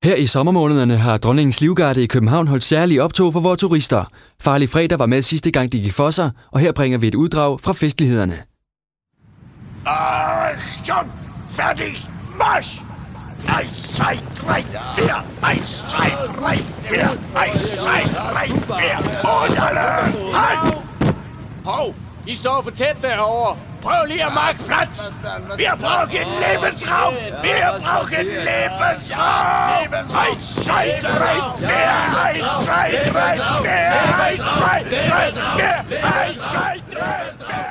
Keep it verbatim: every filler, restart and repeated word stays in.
Her i sommermånederne har Dronningens Livgarde i København holdt særlige optog for vores turister. Farlig Fredag var med sidste gang, de gik for sig, og her bringer vi et uddrag fra festlighederne. Achtung! Færdig! Marsch! eins, zwei, drei, vier! eins, zwei, drei, vier! eins, zwei, drei, vier! Und alle! Halt! Hov! I står for tæt derovre! Prøv lige at marke plads! Vi har brugt en Lebensraum! Vi har brugt en Lebensraum! eins, zwei, drei, vier! eins, zwei, drei, vier! eins, zwei, drei, vier! eins, zwei, drei, vier!